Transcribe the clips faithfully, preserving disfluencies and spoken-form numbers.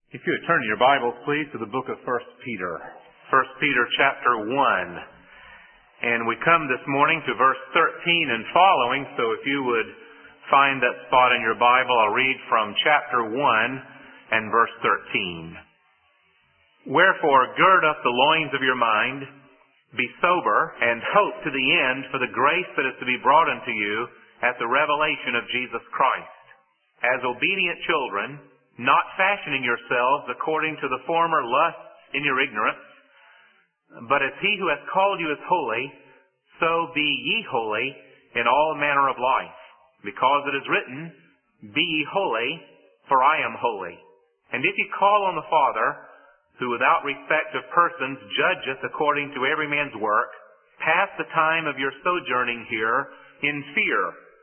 If you would turn your Bibles, please, to the book of First Peter. First Peter chapter one. And we come this morning to verse thirteen and following, so if you would find that spot in your Bible, I'll read from chapter one and verse thirteen. Wherefore, gird up the loins of your mind, be sober, and hope to the end for the grace that is to be brought unto you at the revelation of Jesus Christ. As obedient children, not fashioning yourselves according to the former lusts in your ignorance, but as he who has called you is holy, so be ye holy in all manner of life. Because it is written, Be ye holy, for I am holy. And if ye call on the Father, who without respect of persons judgeth according to every man's work, pass the time of your sojourning here in fear.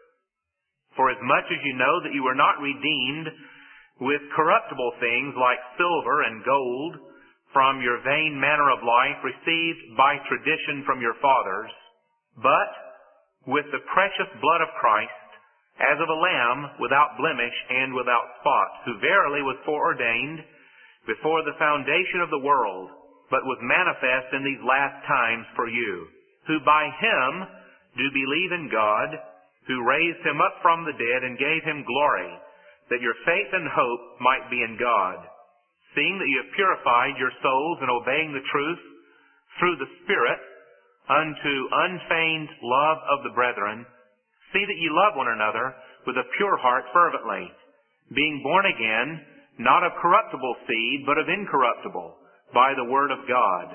For as much as you know that you were not redeemed with corruptible things like silver and gold from your vain manner of life received by tradition from your fathers, but with the precious blood of Christ, as of a lamb without blemish and without spot, who verily was foreordained before the foundation of the world, but was manifest in these last times for you, who by him do believe in God, who raised him up from the dead and gave him glory, that your faith and hope might be in God, seeing that you have purified your souls in obeying the truth through the Spirit unto unfeigned love of the brethren. See that ye love one another with a pure heart fervently, being born again, not of corruptible seed, but of incorruptible, by the word of God,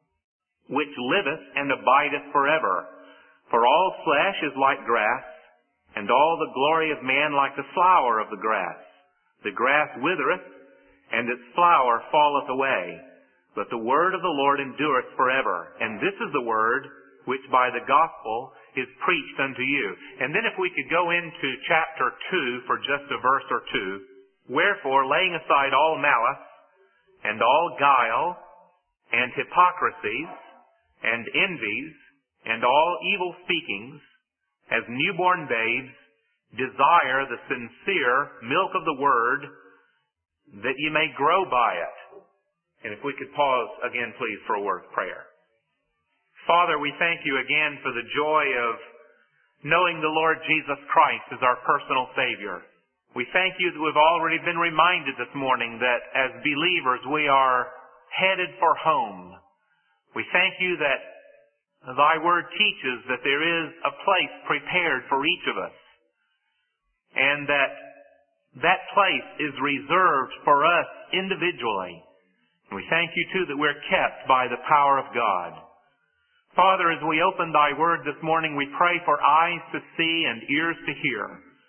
which liveth and abideth forever. For all flesh is like grass, and all the glory of man like the flower of the grass. The grass withereth, and its flower falleth away. But the word of the Lord endureth forever. And this is the word which by the gospel is preached unto you. And then if we could go into chapter two for just a verse or two. Wherefore, laying aside all malice, and all guile, and hypocrisies, and envies, and all evil speakings, as newborn babes, desire the sincere milk of the word, that ye may grow by it. And if we could pause again, please, for a word of prayer. Father, we thank you again for the joy of knowing the Lord Jesus Christ as our personal Savior. We thank you that we've already been reminded this morning that as believers we are headed for home. We thank you that thy word teaches that there is a place prepared for each of us, and that that place is reserved for us individually. And we thank you, too, that we're kept by the power of God. Father, as we open thy word this morning, we pray for eyes to see and ears to hear.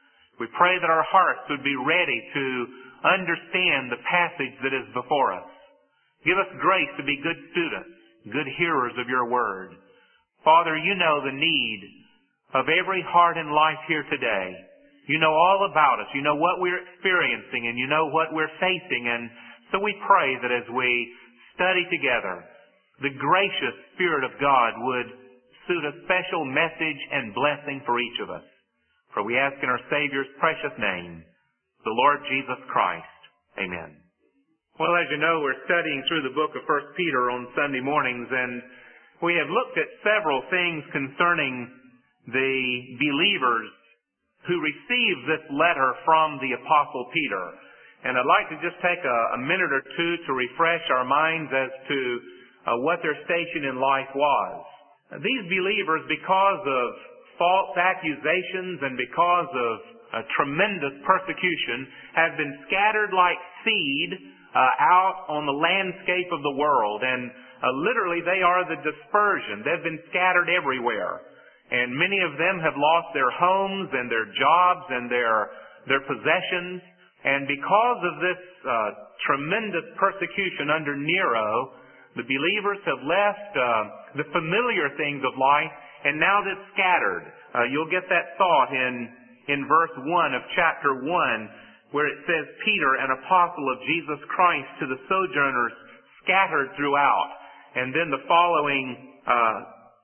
We pray that our hearts would be ready to understand the passage that is before us. Give us grace to be good students, good hearers of your word. Father, you know the need of every heart and life here today. You know all about us. You know what we're experiencing, and you know what we're facing. And so we pray that as we study together, the gracious Spirit of God would suit a special message and blessing for each of us. For we ask in our Savior's precious name, the Lord Jesus Christ. Amen. Well, as you know, we're studying through the book of First Peter on Sunday mornings, and we have looked at several things concerning the believers who received this letter from the Apostle Peter. And I'd like to just take a, a minute or two to refresh our minds as to uh, what their station in life was. Uh, these believers, because of false accusations and because of uh, tremendous persecution, have been scattered like seed uh, out on the landscape of the world. And Uh, literally, they are the dispersion. They've been scattered everywhere. And many of them have lost their homes and their jobs and their, their possessions. And because of this uh, tremendous persecution under Nero, the believers have left uh, the familiar things of life, and now they're scattered. Uh, you'll get that thought in, in verse one of chapter one, where it says, Peter, an apostle of Jesus Christ, to the sojourners scattered throughout. And then the following uh,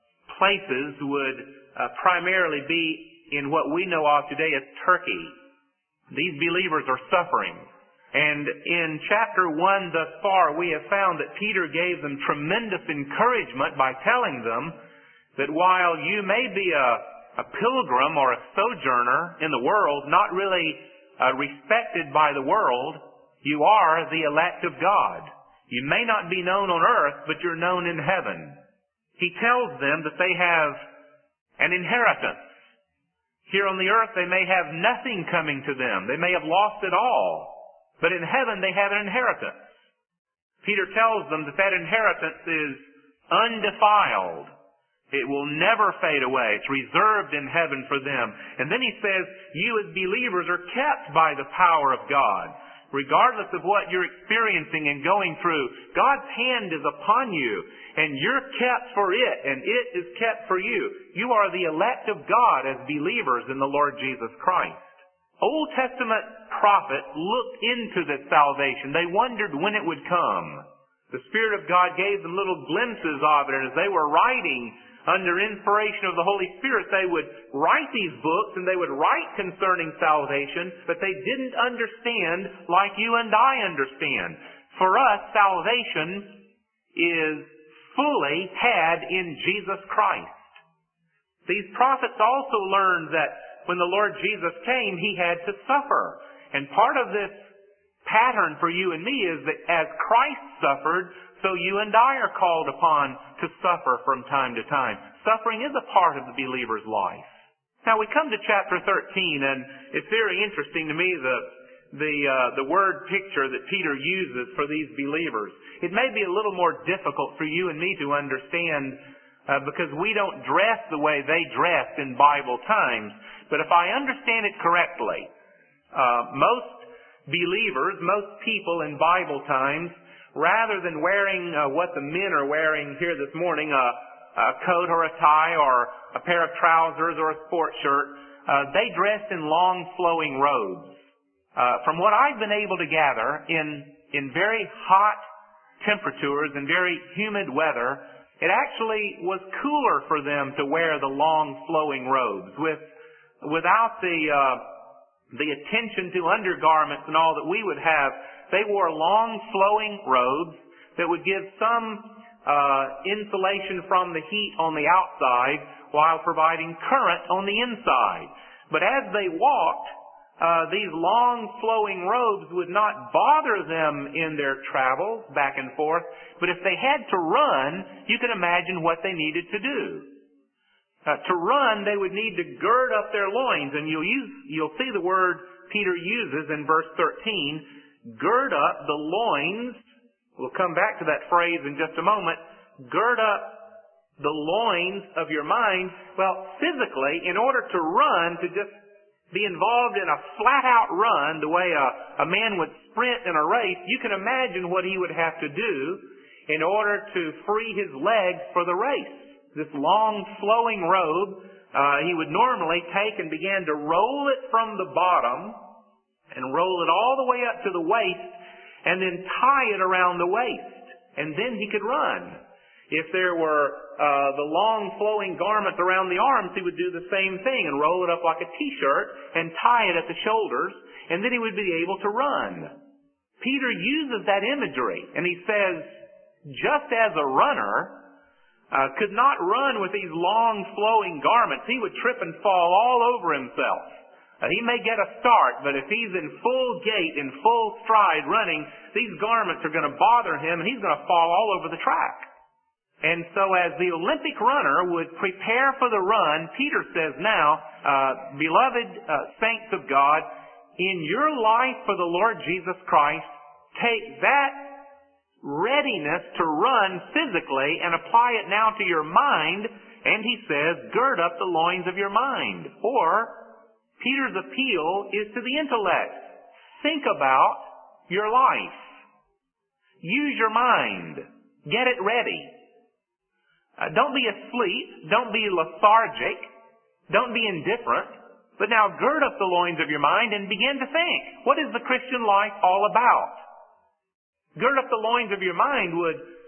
places would uh, primarily be in what we know of today as Turkey. These believers are suffering. And in chapter one thus far, we have found that Peter gave them tremendous encouragement by telling them that while you may be a, a pilgrim or a sojourner in the world, not really uh, respected by the world, you are the elect of God. You may not be known on earth, but you're known in heaven. He tells them that they have an inheritance. Here on the earth, they may have nothing coming to them. They may have lost it all. But in heaven, they have an inheritance. Peter tells them that that inheritance is undefiled. It will never fade away. It's reserved in heaven for them. And then he says, you as believers are kept by the power of God. Regardless of what you're experiencing and going through, God's hand is upon you, and you're kept for it, and it is kept for you. You are the elect of God as believers in the Lord Jesus Christ. Old Testament prophets looked into this salvation. They wondered when it would come. The Spirit of God gave them little glimpses of it, and as they were writing under inspiration of the Holy Spirit, they would write these books and they would write concerning salvation, but they didn't understand like you and I understand. For us, salvation is fully had in Jesus Christ. These prophets also learned that when the Lord Jesus came, He had to suffer. And part of this pattern for you and me is that as Christ suffered, so you and I are called upon to suffer from time to time. Suffering is a part of the believer's life. Now we come to chapter thirteen, and it's very interesting to me the the uh, the word picture that Peter uses for these believers. It may be a little more difficult for you and me to understand uh, because we don't dress the way they dressed in Bible times. But if I understand it correctly, uh, most believers, most people in Bible times, rather than wearing uh, what the men are wearing here this morning, a, a coat or a tie or a pair of trousers or a sports shirt, uh, they dressed in long flowing robes. Uh, from what I've been able to gather, in, in very hot temperatures and very humid weather, it actually was cooler for them to wear the long flowing robes with without the uh, the attention to undergarments and all that we would have. They wore long flowing robes that would give some uh, insulation from the heat on the outside while providing current on the inside. But as they walked, uh, these long flowing robes would not bother them in their travels back and forth. But if they had to run, you can imagine what they needed to do. Uh, to run, they would need to gird up their loins, and you'll use, you'll see the word Peter uses in verse thirteen, gird up the loins. We'll come back to that phrase in just a moment. Gird up the loins of your mind. Well, physically, in order to run, to just be involved in a flat-out run, the way a, a man would sprint in a race, you can imagine what he would have to do in order to free his legs for the race. This long flowing robe, uh, he would normally take and begin to roll it from the bottom and roll it all the way up to the waist and then tie it around the waist. And then he could run. If there were uh, the long flowing garments around the arms, he would do the same thing and roll it up like a t-shirt and tie it at the shoulders, and then he would be able to run. Peter uses that imagery, and he says, just as a runner Uh, could not run with these long flowing garments, he would trip and fall all over himself. Uh, he may get a start, but if he's in full gait, in full stride running, these garments are going to bother him and he's going to fall all over the track. And so as the Olympic runner would prepare for the run, Peter says now, uh, beloved uh, saints of God, in your life for the Lord Jesus Christ, take that readiness to run physically and apply it now to your mind, and he says, gird up the loins of your mind. Or, Peter's appeal is to the intellect. Think about your life. Use your mind. Get it ready. Uh, don't be asleep. Don't be lethargic. Don't be indifferent. But now gird up the loins of your mind and begin to think. What is the Christian life all about? Gird up the loins of your mind would,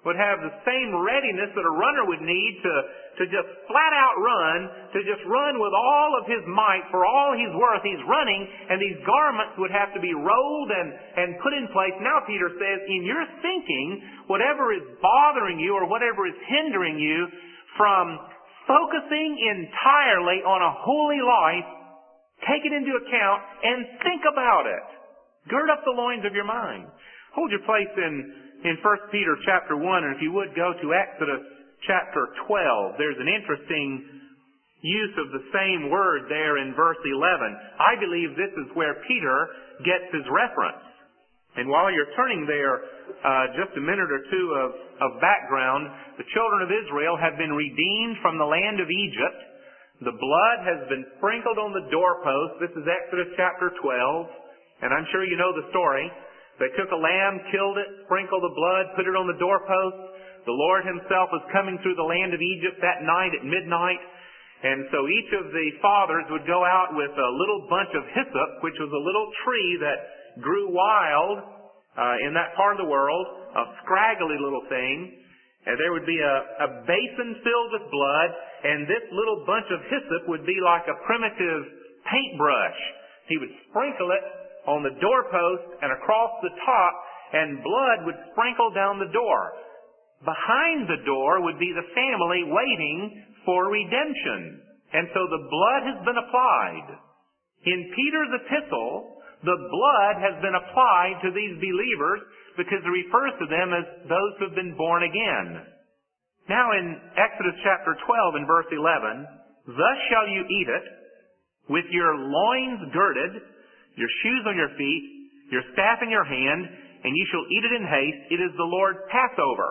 would have the same readiness that a runner would need to, to just flat out run, to just run with all of his might for all he's worth. He's running, and these garments would have to be rolled and, and put in place. Now Peter says, in your thinking, whatever is bothering you or whatever is hindering you from focusing entirely on a holy life, take it into account and think about it. Gird up the loins of your mind. Hold your place in In First Peter chapter one, and if you would go to Exodus chapter twelve, there's an interesting use of the same word there in verse eleven. I believe this is where Peter gets his reference. And while you're turning there, uh, just a minute or two of, of background, the children of Israel have been redeemed from the land of Egypt. The blood has been sprinkled on the doorpost. This is Exodus chapter twelve, and I'm sure you know the story. They took a lamb, killed it, sprinkled the blood, put it on the doorpost. The Lord himself was coming through the land of Egypt that night at midnight. And so each of the fathers would go out with a little bunch of hyssop, which was a little tree that grew wild uh, in that part of the world, a scraggly little thing. And there would be a, a basin filled with blood, and this little bunch of hyssop would be like a primitive paintbrush. He would sprinkle it on the doorpost and across the top, and blood would sprinkle down the door. Behind the door would be the family waiting for redemption. And so the blood has been applied. In Peter's epistle, the blood has been applied to these believers because it refers to them as those who have been born again. Now in Exodus chapter twelve and verse eleven, thus shall you eat it with your loins girded, your shoes on your feet, your staff in your hand, and you shall eat it in haste. It is the Lord's Passover.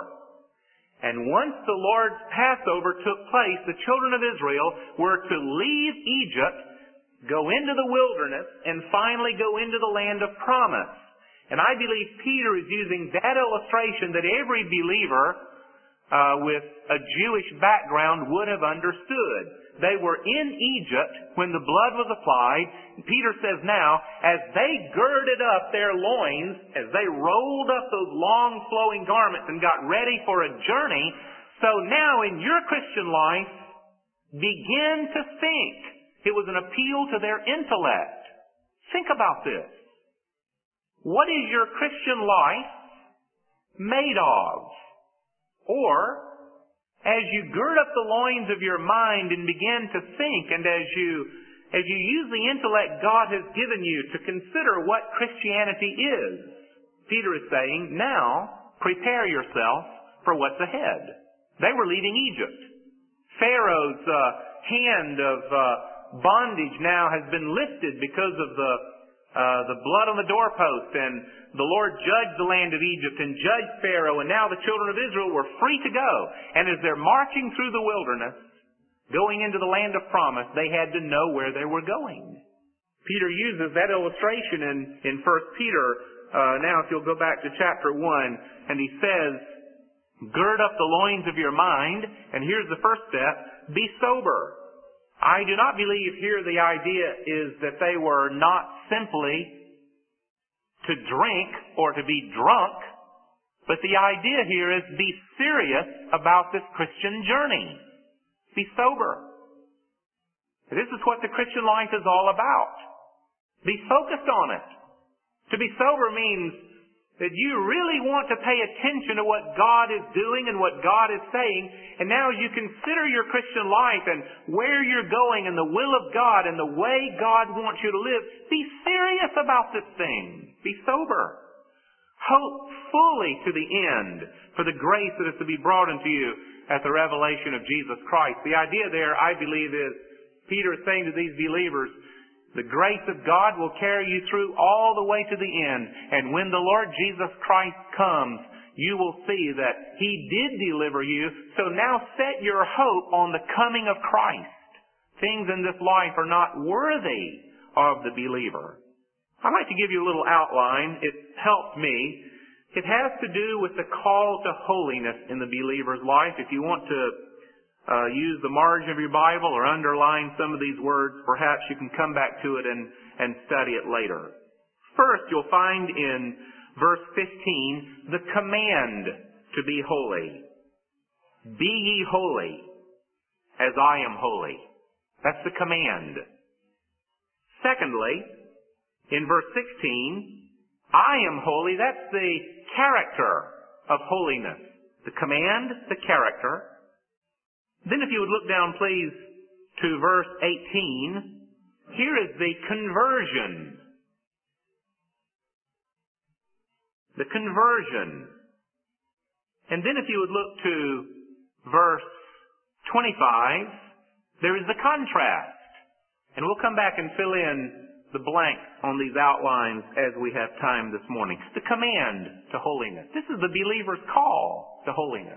And once the Lord's Passover took place, the children of Israel were to leave Egypt, go into the wilderness, and finally go into the land of promise. And I believe Peter is using that illustration that every believer uh, with a Jewish background would have understood. They were in Egypt when the blood was applied. Peter says now, as they girded up their loins, as they rolled up those long flowing garments and got ready for a journey, so now in your Christian life, begin to think. It was an appeal to their intellect. Think about this. What is your Christian life made of? Or, as you gird up the loins of your mind and begin to think, and as you as you use the intellect God has given you to consider what Christianity is, Peter is saying, now prepare yourself for what's ahead. They were leaving Egypt. Pharaoh's uh, hand of uh, bondage now has been lifted because of the uh, the blood on the doorpost, and the Lord judged the land of Egypt and judged Pharaoh, and now the children of Israel were free to go. And as they're marching through the wilderness, going into the land of promise, they had to know where they were going. Peter uses that illustration in, in First Peter. Uh, now, if you'll go back to chapter one, and he says, gird up the loins of your mind, and here's the first step, be sober. I do not believe here the idea is that they were not simply to drink or to be drunk, but the idea here is be serious about this Christian journey. Be sober. This is what the Christian life is all about. Be focused on it. To be sober means that you really want to pay attention to what God is doing and what God is saying. And now as you consider your Christian life and where you're going and the will of God and the way God wants you to live, be serious about this thing. Be sober. Hope fully to the end for the grace that is to be brought unto you at the revelation of Jesus Christ. The idea there, I believe, is Peter is saying to these believers, the grace of God will carry you through all the way to the end. And when the Lord Jesus Christ comes, you will see that He did deliver you. So now set your hope on the coming of Christ. Things in this life are not worthy of the believer. I'd like to give you a little outline. It helped me. It has to do with the call to holiness in the believer's life. If you want to Uh, use the margin of your Bible or underline some of these words, perhaps you can come back to it and, and study it later. First, you'll find in verse fifteen the command to be holy. Be ye holy, as I am holy. That's the command. Secondly, in verse sixteen, I am holy. That's the character of holiness. The command, the character. Then if you would look down, please, to verse eighteen, here is the conversion. The conversion. And then if you would look to verse twenty-five, there is the contrast. And we'll come back and fill in the blanks on these outlines as we have time this morning. The command to holiness. This is the believer's call to holiness.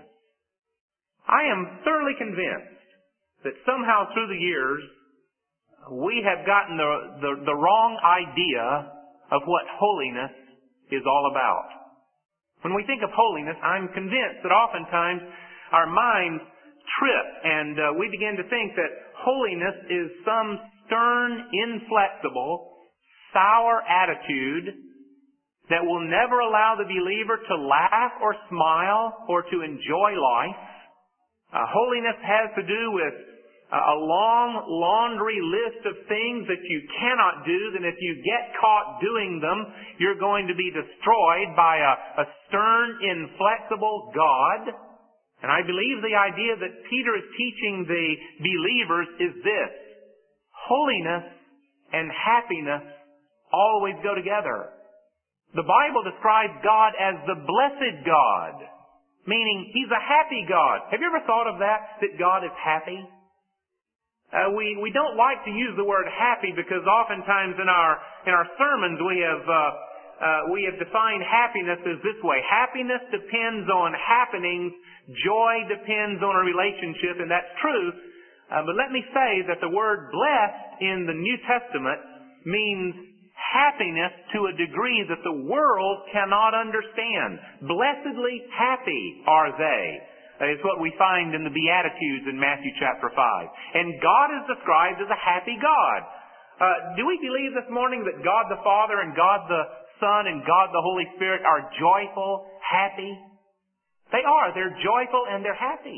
I am thoroughly convinced that somehow through the years we have gotten the, the, the wrong idea of what holiness is all about. When we think of holiness, I'm convinced that oftentimes our minds trip and uh, we begin to think that holiness is some stern, inflexible, sour attitude that will never allow the believer to laugh or smile or to enjoy life. Uh, holiness has to do with uh, a long laundry list of things that you cannot do, that if you get caught doing them, you're going to be destroyed by a, a stern, inflexible God. And I believe the idea that Peter is teaching the believers is this: holiness and happiness always go together. The Bible describes God as the blessed God, meaning He's a happy God. Have you ever thought of that, that God is happy? Uh, we, we don't like to use the word happy because oftentimes in our, in our sermons we have, uh, uh, we have defined happiness as this way. Happiness depends on happenings. Joy depends on a relationship, and that's true. Uh, but let me say that the word blessed in the New Testament means happiness to a degree that the world cannot understand. Blessedly happy are they. It's what we find in the Beatitudes in Matthew chapter five. And God is described as a happy God. Uh, do we believe this morning that God the Father and God the Son and God the Holy Spirit are joyful, happy? They are. They're joyful and they're happy.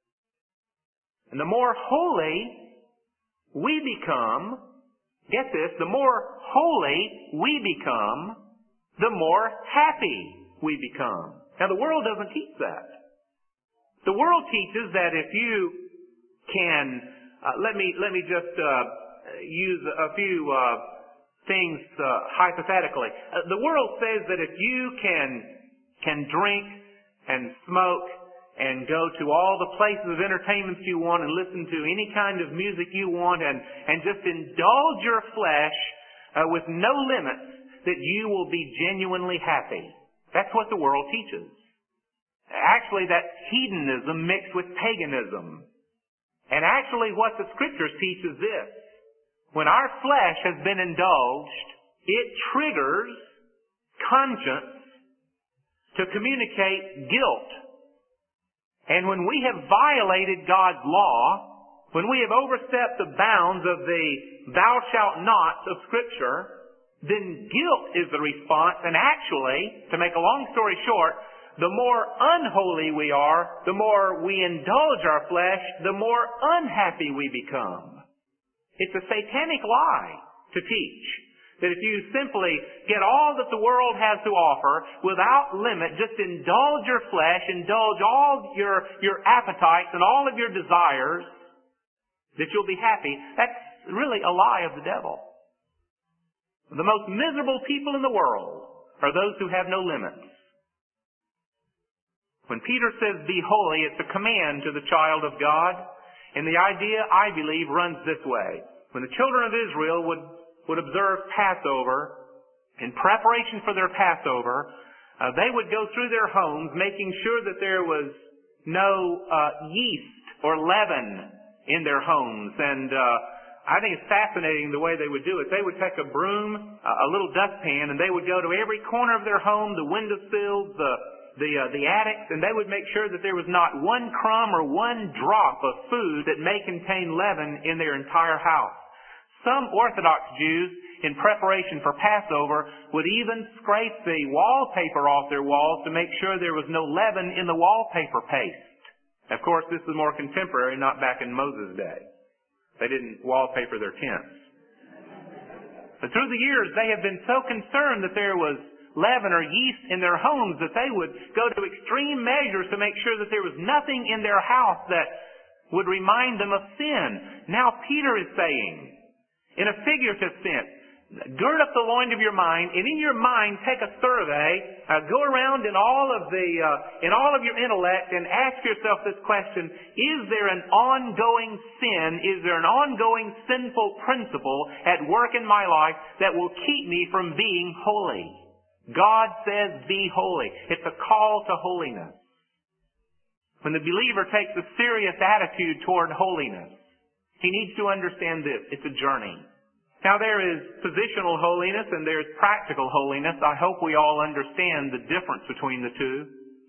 And the more holy we become, get this, the more holy we become, the more happy we become. Now the world doesn't teach that. The world teaches that if you can, uh, let me let me just uh, use a few uh, things uh, hypothetically. Uh, the world says that if you can can drink and smoke and go to all the places of entertainment you want and listen to any kind of music you want and, and just indulge your flesh uh, with no limits, that you will be genuinely happy. That's what the world teaches. Actually, that's hedonism mixed with paganism. And actually what the Scriptures teach is this: when our flesh has been indulged, it triggers conscience to communicate guilt. And when we have violated God's law, when we have overstepped the bounds of the thou shalt nots of Scripture, then guilt is the response. And actually, to make a long story short, the more unholy we are, the more we indulge our flesh, the more unhappy we become. It's a satanic lie to teach that if you simply get all that the world has to offer without limit, just indulge your flesh, indulge all your, your appetites and all of your desires, that you'll be happy. That's really a lie of the devil. The most miserable people in the world are those who have no limits. When Peter says, be holy, it's a command to the child of God. And the idea, I believe, runs this way. When the children of Israel would, would observe Passover, in preparation for their Passover, uh, they would go through their homes making sure that there was no uh, yeast or leaven in their homes. And uh, I think it's fascinating the way they would do it. They would take a broom, a little dustpan, and they would go to every corner of their home, the windowsills, the the uh, the attics, and they would make sure that there was not one crumb or one drop of food that may contain leaven in their entire house. Some Orthodox Jews in preparation for Passover would even scrape the wallpaper off their walls to make sure there was no leaven in the wallpaper paste. Of course, this is more contemporary, not back in Moses' day. They didn't wallpaper their tents. But through the years, they have been so concerned that there was leaven or yeast in their homes that they would go to extreme measures to make sure that there was nothing in their house that would remind them of sin. Now Peter is saying, in a figurative sense, gird up the loins of your mind, and in your mind take a survey, uh, go around in all of the uh, in all of your intellect and ask yourself this question: is there an ongoing sin? Is there an ongoing sinful principle at work in my life that will keep me from being holy? God says, be holy. It's a call to holiness. When the believer takes a serious attitude toward holiness, he needs to understand this: it's a journey. Now there is positional holiness and there's practical holiness. I hope we all understand the difference between the two.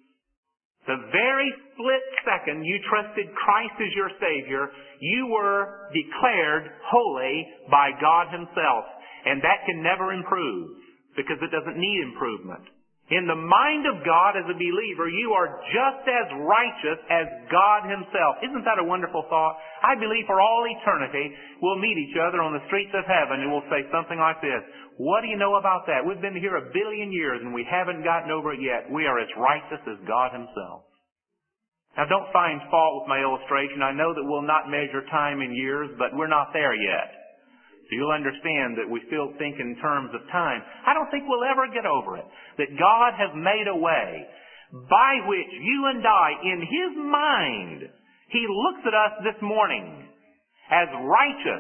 The very split second you trusted Christ as your Savior, you were declared holy by God Himself. And that can never improve because it doesn't need improvement. In the mind of God as a believer, you are just as righteous as God Himself. Isn't that a wonderful thought? I believe for all eternity, we'll meet each other on the streets of heaven and we'll say something like this: what do you know about that? We've been here a billion years and we haven't gotten over it yet. We are as righteous as God Himself. Now don't find fault with my illustration. I know that we'll not measure time in years, but we're not there yet. So you'll understand that we still think in terms of time. I don't think we'll ever get over it. That God has made a way by which you and I, in His mind, He looks at us this morning as righteous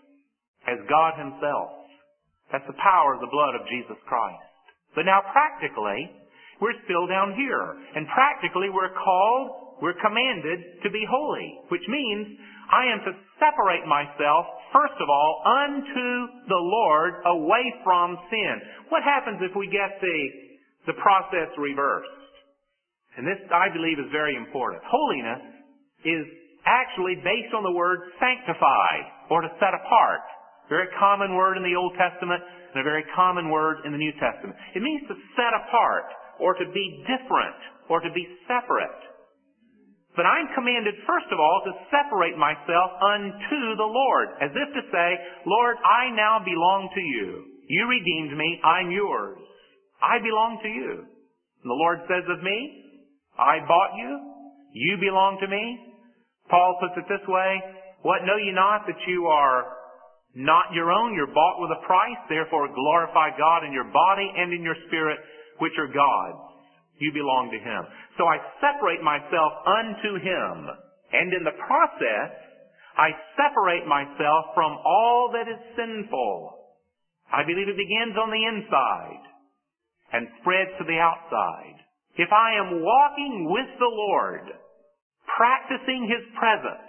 as God Himself. That's the power of the blood of Jesus Christ. But now practically, we're still down here. And practically we're called, we're commanded to be holy. Which means I am to separate myself, first of all, unto the Lord, away from sin. What happens if we get the, the process reversed? And this, I believe, is very important. Holiness is actually based on the word sanctify, or to set apart. Very common word in the Old Testament, and a very common word in the New Testament. It means to set apart, or to be different, or to be separate. But I'm commanded, first of all, to separate myself unto the Lord. As if to say, Lord, I now belong to you. You redeemed me. I'm yours. I belong to you. And the Lord says of me, I bought you. You belong to me. Paul puts it this way: what, know ye not that you are not your own? You're bought with a price. Therefore glorify God in your body and in your spirit, which are God's. You belong to Him. So I separate myself unto Him. And in the process, I separate myself from all that is sinful. I believe it begins on the inside and spreads to the outside. If I am walking with the Lord, practicing His presence,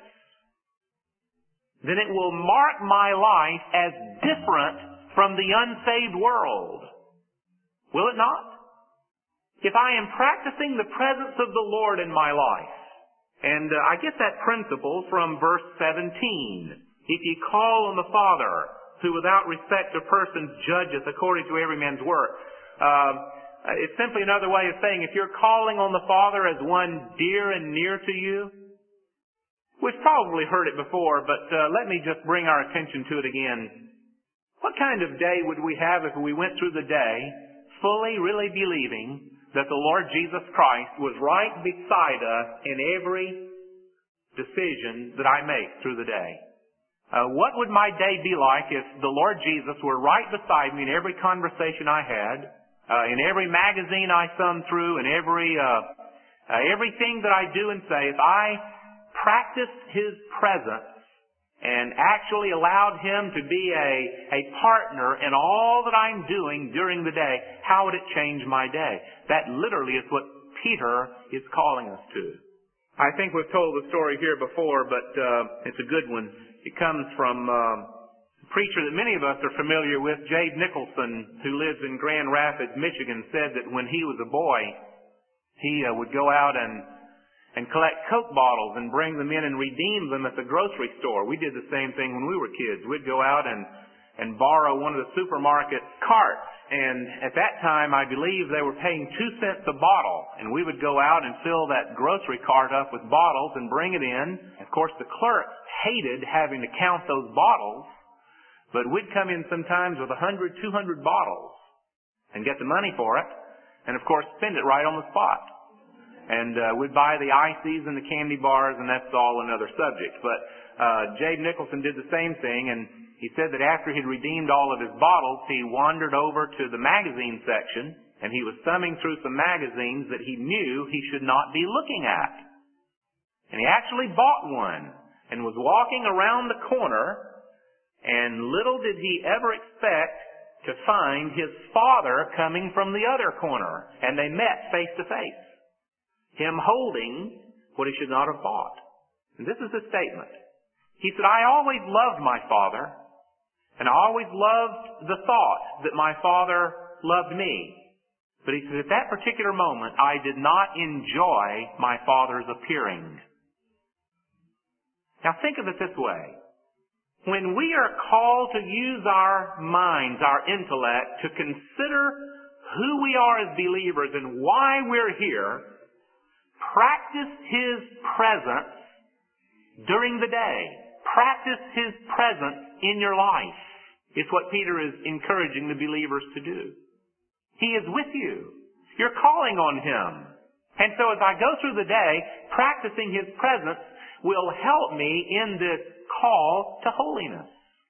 then it will mark my life as different from the unsaved world. Will it not? If I am practicing the presence of the Lord in my life, and uh, I get that principle from verse seventeen. If ye call on the Father, who without respect of persons judgeth according to every man's work. Uh, it's simply another way of saying, if you're calling on the Father as one dear and near to you, we've probably heard it before, but uh, let me just bring our attention to it again. What kind of day would we have if we went through the day fully, really believing that the Lord Jesus Christ was right beside us in every decision that I make through the day? Uh, what would my day be like if the Lord Jesus were right beside me in every conversation I had, uh, in every magazine I thumbed through, in every uh, uh, everything that I do and say? If I practiced His presence and actually allowed Him to be a, a partner in all that I'm doing during the day, how would it change my day? That literally is what Peter is calling us to. I think we've told the story here before, but uh, it's a good one. It comes from um, a preacher that many of us are familiar with, Jade Nicholson, who lives in Grand Rapids, Michigan, said that when he was a boy, he uh, would go out and and collect Coke bottles and bring them in and redeem them at the grocery store. We did the same thing when we were kids. We'd go out and and borrow one of the supermarket carts. And at that time, I believe they were paying two cents a bottle. And we would go out and fill that grocery cart up with bottles and bring it in. Of course, the clerks hated having to count those bottles. But we'd come in sometimes with a hundred, two hundred bottles and get the money for it. And of course, spend it right on the spot. And uh, we'd buy the ices and the candy bars, and that's all another subject. But uh, Jabe Nicholson did the same thing, and he said that after he'd redeemed all of his bottles, he wandered over to the magazine section, and he was thumbing through some magazines that he knew he should not be looking at. And he actually bought one and was walking around the corner, and little did he ever expect to find his father coming from the other corner. And they met face to face, him holding what he should not have bought. And this is his statement. He said, "I always loved my father, and I always loved the thought that my father loved me. But," he said, "at that particular moment, I did not enjoy my father's appearing." Now think of it this way. When we are called to use our minds, our intellect, to consider who we are as believers and why we're here, practice His presence during the day. Practice His presence in your life. It's what Peter is encouraging the believers to do. He is with you. You're calling on Him. And so as I go through the day, practicing His presence will help me in this call to holiness.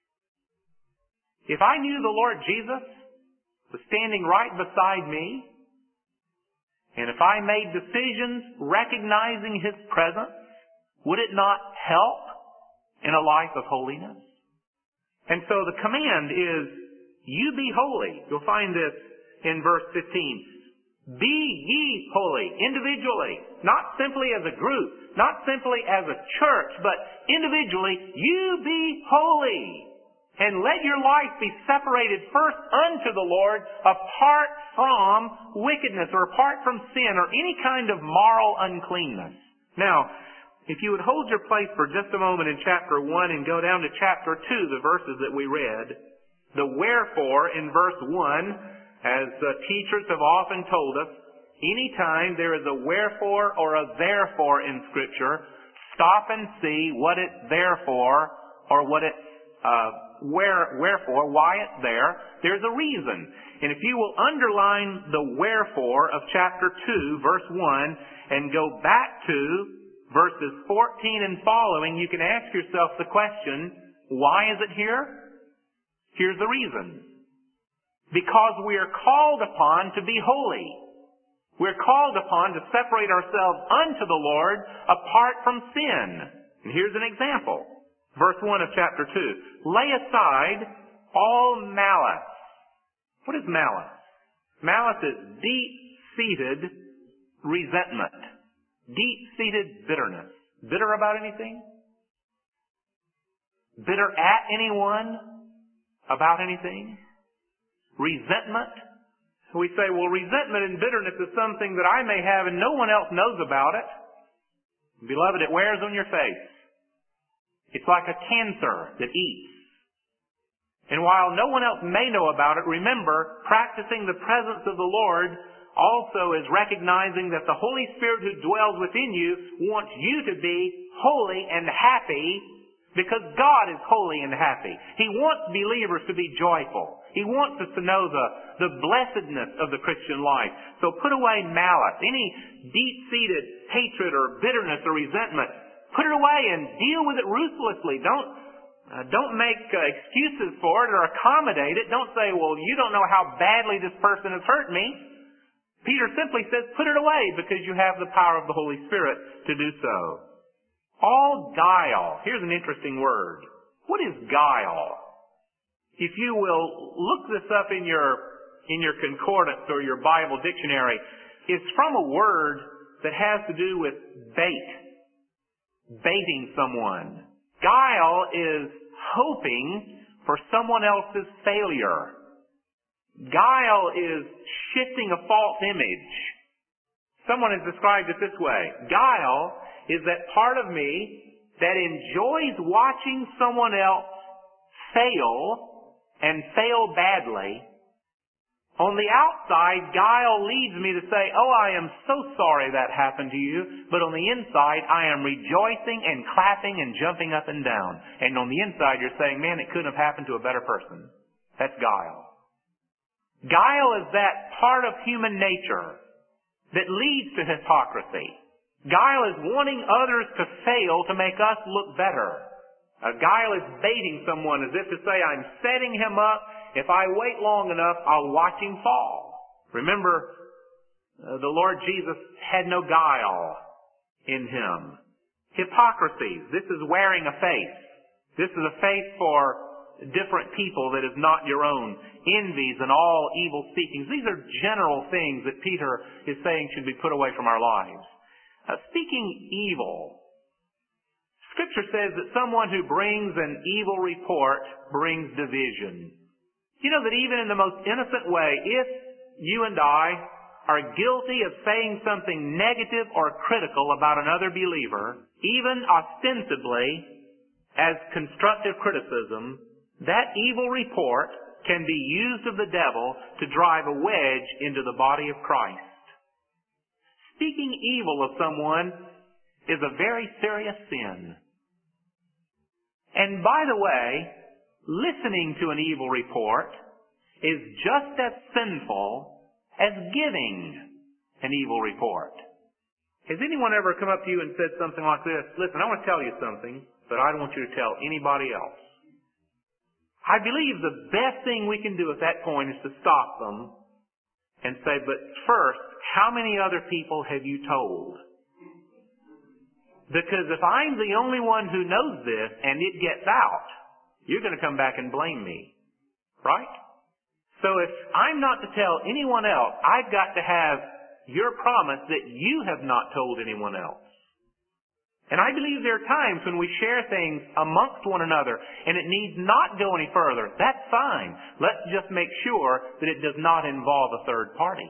If I knew the Lord Jesus was standing right beside me, and if I made decisions recognizing His presence, would it not help in a life of holiness? And so the command is, you be holy. You'll find this in verse fifteen. Be ye holy, individually, not simply as a group, not simply as a church, but individually, you be holy. And let your life be separated first unto the Lord, apart from wickedness, or apart from sin, or any kind of moral uncleanness. Now, if you would hold your place for just a moment in chapter one and go down to chapter two, the verses that we read, the wherefore in verse one, as uh, teachers have often told us, anytime there is a wherefore or a therefore in Scripture, stop and see what it's there for, or what it's uh, where wherefore, why it's there. There's a reason. And if you will underline the wherefore of chapter two, verse one, and go back to verses fourteen and following, you can ask yourself the question, why is it here? Here's the reason. Because we are called upon to be holy. We're called upon to separate ourselves unto the Lord apart from sin. And here's an example. Verse one of chapter two. Lay aside all malice. What is malice? Malice is deep-seated resentment. Deep-seated bitterness. Bitter about anything? Bitter at anyone? About anything? Resentment. We say, well, resentment and bitterness is something that I may have and no one else knows about it. Beloved, it wears on your face. It's like a cancer that eats. And while no one else may know about it, remember, practicing the presence of the Lord also is recognizing that the Holy Spirit who dwells within you wants you to be holy and happy, because God is holy and happy. He wants believers to be joyful. He wants us to know the, the blessedness of the Christian life. So put away malice, any deep-seated hatred or bitterness or resentment. Put it away and deal with it ruthlessly. Don't, uh, don't make uh, excuses for it or accommodate it. Don't say, well, you don't know how badly this person has hurt me. Peter simply says, put it away because you have the power of the Holy Spirit to do so. All guile. Here's an interesting word. What is guile? If you will look this up in your in your concordance or your Bible dictionary, it's from a word that has to do with bait. Baiting someone. Guile is hoping for someone else's failure. Guile is shifting a false image. Someone has described it this way. Guile is that part of me that enjoys watching someone else fail and fail badly, on the outside, guile leads me to say, oh, I am so sorry that happened to you. But on the inside, I am rejoicing and clapping and jumping up and down. And on the inside, you're saying, man, it couldn't have happened to a better person. That's guile. Guile is that part of human nature that leads to hypocrisy. Guile is wanting others to fail to make us look better. A guile is baiting someone as if to say, I'm setting him up. If I wait long enough, I'll watch him fall. Remember, uh, the Lord Jesus had no guile in him. Hypocrisy. This is wearing a face. This is a face for different people that is not your own. Envies and all evil speakings. These are general things that Peter is saying should be put away from our lives. Uh, speaking evil. Scripture says that someone who brings an evil report brings division. You know that even in the most innocent way, if you and I are guilty of saying something negative or critical about another believer, even ostensibly as constructive criticism, that evil report can be used of the devil to drive a wedge into the body of Christ. Speaking evil of someone is a very serious sin. And by the way, listening to an evil report is just as sinful as giving an evil report. Has anyone ever come up to you and said something like this? Listen, I want to tell you something, but I don't want you to tell anybody else. I believe the best thing we can do at that point is to stop them and say, but first, how many other people have you told? Because if I'm the only one who knows this and it gets out, you're going to come back and blame me. Right? So if I'm not to tell anyone else, I've got to have your promise that you have not told anyone else. And I believe there are times when we share things amongst one another and it needs not go any further. That's fine. Let's just make sure that it does not involve a third party.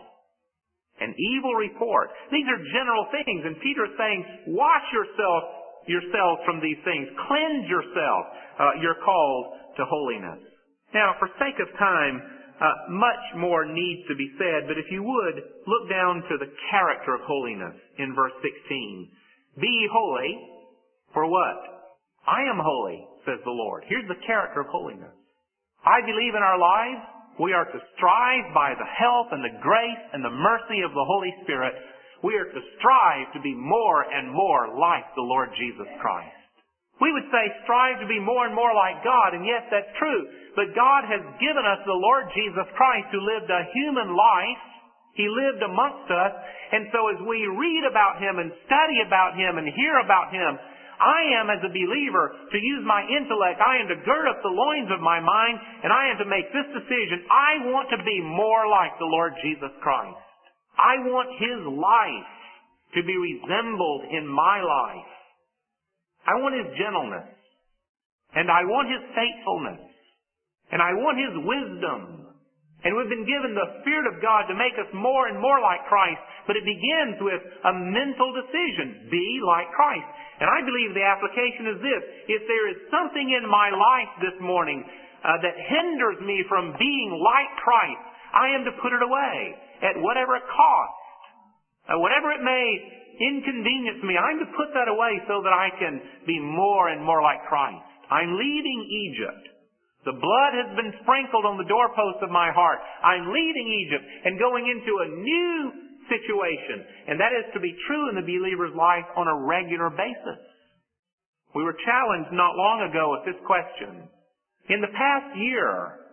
An evil report. These are general things, and Peter is saying, wash yourself yourselves from these things. Cleanse yourself. Uh, you're called to holiness. Now, for sake of time, uh, much more needs to be said, but if you would, look down to the character of holiness in verse sixteen. Be ye holy, for what? I am holy, says the Lord. Here's the character of holiness. I believe in our lives, we are to strive by the help and the grace and the mercy of the Holy Spirit. We are to strive to be more and more like the Lord Jesus Christ. We would say strive to be more and more like God, and yes, that's true. But God has given us the Lord Jesus Christ who lived a human life. He lived amongst us, and so as we read about Him and study about Him and hear about Him, I am, as a believer, to use my intellect, I am to gird up the loins of my mind, and I am to make this decision. I want to be more like the Lord Jesus Christ. I want His life to be resembled in my life. I want His gentleness, and I want His faithfulness, and I want His wisdom. And we've been given the Spirit of God to make us more and more like Christ, but it begins with a mental decision. Be like Christ. And I believe the application is this. If there is something in my life this morning uh, that hinders me from being like Christ, I am to put it away at whatever cost. Uh, whatever it may inconvenience me, I'm to put that away so that I can be more and more like Christ. I'm leaving Egypt. The blood has been sprinkled on the doorposts of my heart. I'm leaving Egypt and going into a new situation. And that is to be true in the believer's life on a regular basis. We were challenged not long ago with this question. In the past year,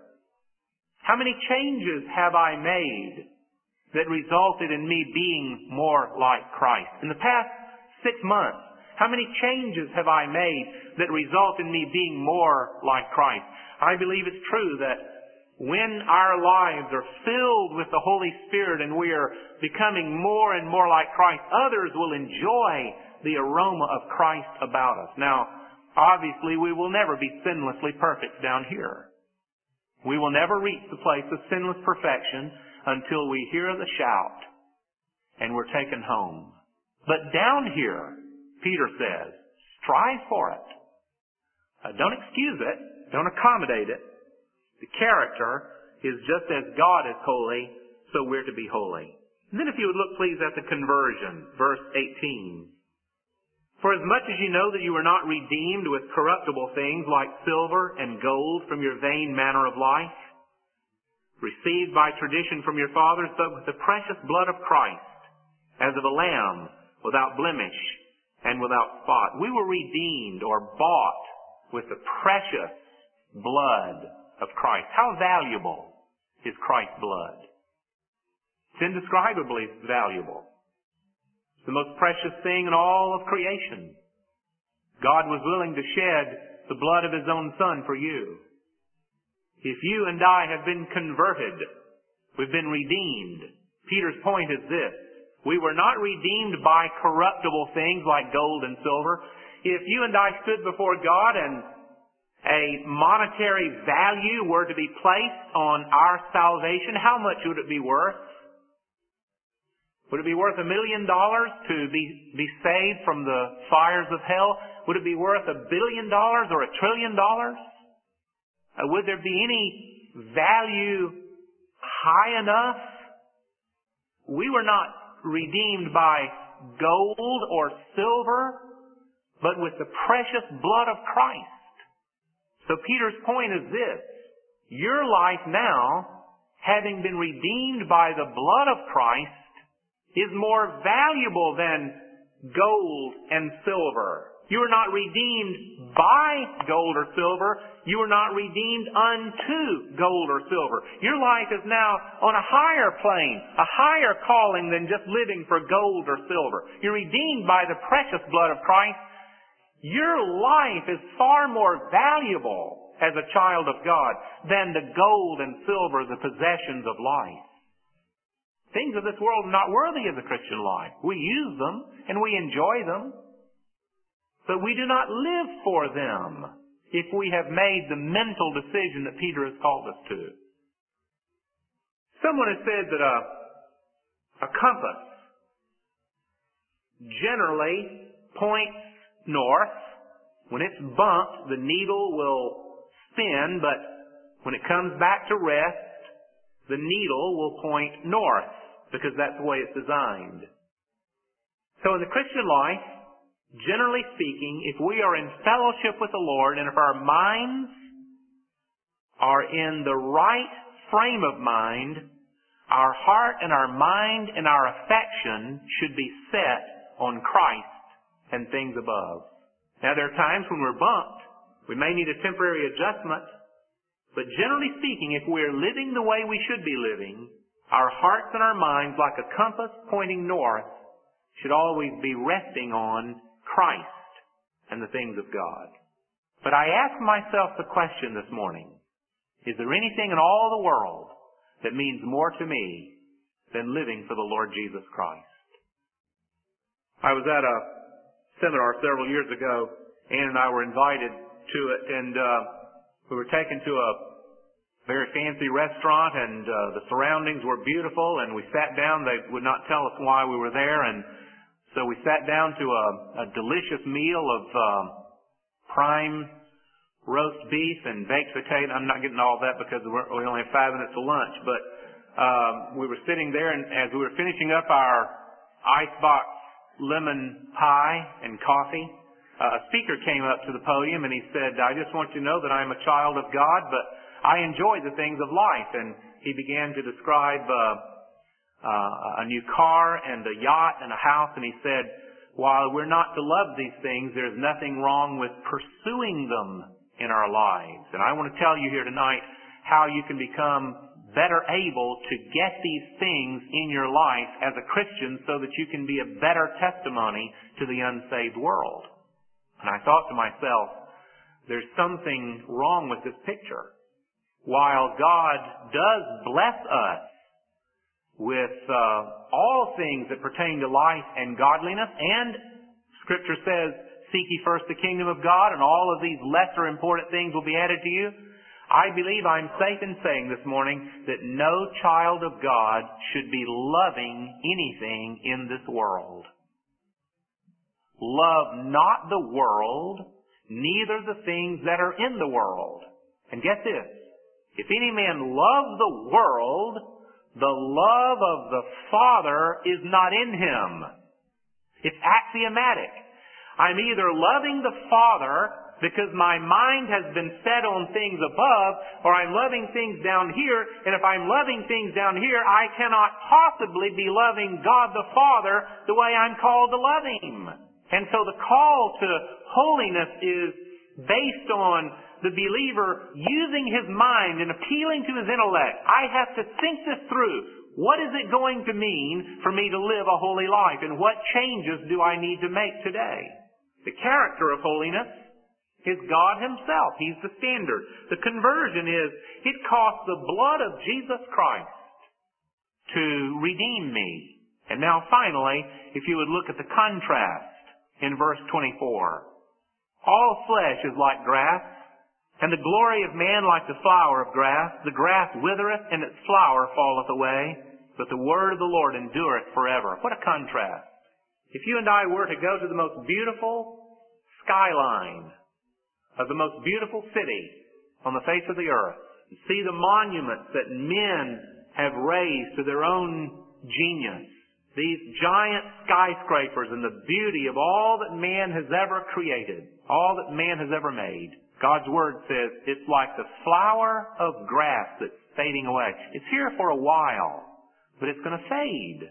how many changes have I made that resulted in me being more like Christ? In the past six months, how many changes have I made that result in me being more like Christ? I believe it's true that when our lives are filled with the Holy Spirit and we are becoming more and more like Christ, others will enjoy the aroma of Christ about us. Now, obviously, we will never be sinlessly perfect down here. We will never reach the place of sinless perfection until we hear the shout and we're taken home. But down here, Peter says, strive for it. Uh, don't excuse it. Don't accommodate it. The character is just as God is holy, so we're to be holy. And then if you would look please at the conversion, verse eighteen. For as much as you know that you were not redeemed with corruptible things like silver and gold from your vain manner of life, received by tradition from your fathers, but with the precious blood of Christ, as of a lamb, without blemish and without spot. We were redeemed or bought with the precious blood of Christ. How valuable is Christ's blood? It's indescribably valuable. It's the most precious thing in all of creation. God was willing to shed the blood of His own Son for you. If you and I have been converted, we've been redeemed. Peter's point is this: we were not redeemed by corruptible things like gold and silver. If you and I stood before God and a monetary value were to be placed on our salvation, how much would it be worth? Would it be worth a million dollars to be, be saved from the fires of hell? Would it be worth a billion dollars or a trillion dollars? Uh, would there be any value high enough? We were not redeemed by gold or silver, but with the precious blood of Christ. So Peter's point is this: your life now, having been redeemed by the blood of Christ, is more valuable than gold and silver. You are not redeemed by gold or silver. You are not redeemed unto gold or silver. Your life is now on a higher plane, a higher calling than just living for gold or silver. You're redeemed by the precious blood of Christ. Your life is far more valuable as a child of God than the gold and silver, the possessions of life. Things of this world are not worthy of the Christian life. We use them and we enjoy them, but we do not live for them if we have made the mental decision that Peter has called us to. Someone has said that a, a compass generally points north. When it's bumped, the needle will spin, but when it comes back to rest, the needle will point north, because that's the way it's designed. So in the Christian life, generally speaking, if we are in fellowship with the Lord, and if our minds are in the right frame of mind, our heart and our mind and our affection should be set on Christ and things above. Now there are times when we're bumped. We may need a temporary adjustment. But generally speaking, if we're living the way we should be living, our hearts and our minds, like a compass pointing north, should always be resting on Christ and the things of God. But I ask myself the question this morning: is there anything in all the world that means more to me than living for the Lord Jesus Christ? I was at a seminar several years ago. Ann and I were invited to it, and uh, we were taken to a very fancy restaurant, and uh, the surroundings were beautiful, and we sat down. They would not tell us why we were there, and so we sat down to a, a delicious meal of uh, prime roast beef and baked potato. I'm not getting all that because we only have five minutes to lunch, but um, we were sitting there, and as we were finishing up our icebox lemon pie and coffee, uh, a speaker came up to the podium, and he said, "I just want you to know that I'm a child of God, but I enjoy the things of life." And he began to describe uh, uh, a new car and a yacht and a house, and he said, "While we're not to love these things, there's nothing wrong with pursuing them in our lives." And I want to tell you here tonight how you can become better able to get these things in your life as a Christian so that you can be a better testimony to the unsaved world. And I thought to myself, there's something wrong with this picture. While God does bless us with uh, all things that pertain to life and godliness, and Scripture says, "Seek ye first the kingdom of God, and all of these lesser important things will be added to you," I believe I'm safe in saying this morning that no child of God should be loving anything in this world. Love not the world, neither the things that are in the world. And get this, If any man love the world, the love of the Father is not in him. It's axiomatic. I'm either loving the Father because my mind has been set on things above, or I'm loving things down here, and if I'm loving things down here, I cannot possibly be loving God the Father the way I'm called to love Him. And so the call to holiness is based on the believer using his mind and appealing to his intellect. I have to think this through. What is it going to mean for me to live a holy life? And what changes do I need to make today? The character of holiness is God Himself. He's the standard. The conversion is, it cost the blood of Jesus Christ to redeem me. And now finally, if you would look at the contrast in verse twenty-four. All flesh is like grass, and the glory of man like the flower of grass. The grass withereth, and its flower falleth away, but the word of the Lord endureth forever. What a contrast. If you and I were to go to the most beautiful skyline of the most beautiful city on the face of the earth, and see the monuments that men have raised to their own genius, these giant skyscrapers and the beauty of all that man has ever created, all that man has ever made, God's Word says it's like the flower of grass that's fading away. It's here for a while, but it's going to fade.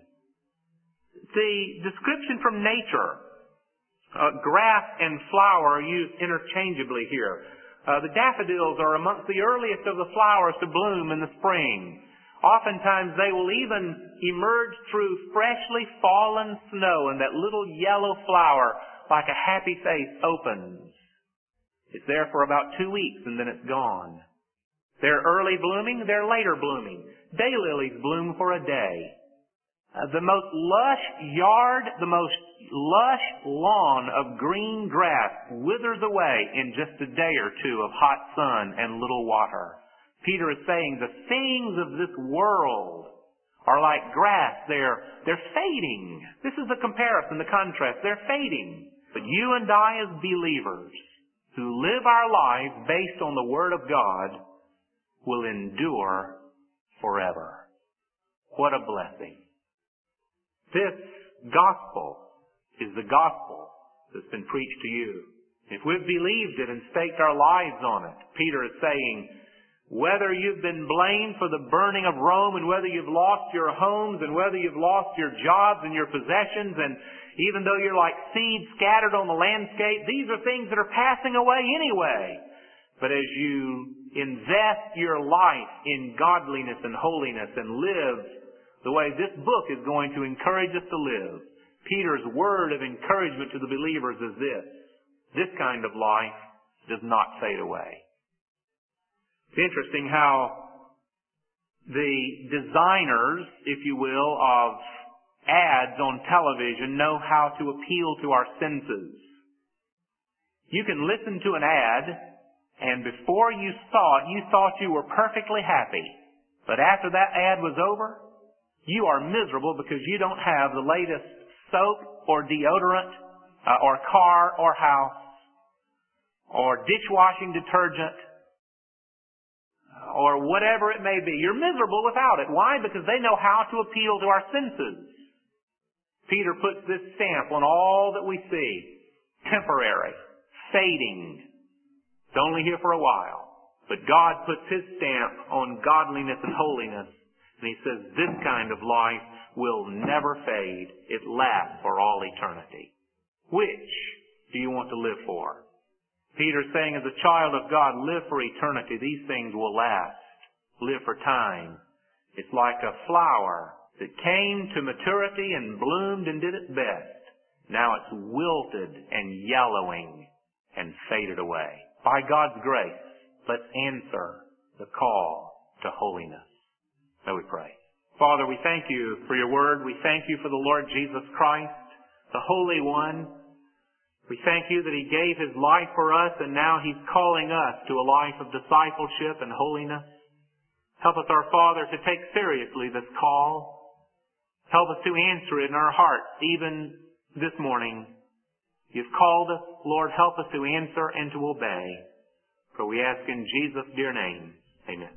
The description from nature, uh, grass and flower are used interchangeably here. Uh, the daffodils are amongst the earliest of the flowers to bloom in the spring. Oftentimes they will even emerge through freshly fallen snow, and that little yellow flower, like a happy face, opens. It's there for about two weeks and then it's gone. They're early blooming, they're later blooming. Daylilies bloom for a day. Uh, the most lush yard, the most lush lawn of green grass withers away in just a day or two of hot sun and little water. Peter is saying the things of this world are like grass. They're, they're fading. This is the comparison, the contrast. They're fading. But you and I as believers who live our lives based on the Word of God will endure forever. What a blessing. This gospel is the gospel that's been preached to you. If we've believed it and staked our lives on it, Peter is saying, whether you've been blamed for the burning of Rome, and whether you've lost your homes, and whether you've lost your jobs and your possessions, and even though you're like seeds scattered on the landscape, these are things that are passing away anyway. But as you invest your life in godliness and holiness and live the way this book is going to encourage us to live, Peter's word of encouragement to the believers is this: this kind of life does not fade away. It's interesting how the designers, if you will, of ads on television know how to appeal to our senses. You can listen to an ad, and before you saw it, you thought you were perfectly happy. But after that ad was over, you are miserable because you don't have the latest soap or deodorant uh, or car or house or dishwashing detergent or whatever it may be. You're miserable without it. Why? Because they know how to appeal to our senses. Peter puts this stamp on all that we see. Temporary. Fading. It's only here for a while. But God puts His stamp on godliness and holiness. And He says this kind of life will never fade. It lasts for all eternity. Which do you want to live for? Peter's saying, as a child of God, live for eternity. These things will last. Live for time. It's like a flower that came to maturity and bloomed and did its best. Now it's wilted and yellowing and faded away. By God's grace, let's answer the call to holiness. So we pray. Father, we thank You for Your word. We thank You for the Lord Jesus Christ, the Holy One. We thank You that He gave His life for us, and now He's calling us to a life of discipleship and holiness. Help us, our Father, to take seriously this call. Help us to answer it in our hearts, even this morning. You've called us. Lord, help us to answer and to obey. For we ask in Jesus' dear name. Amen.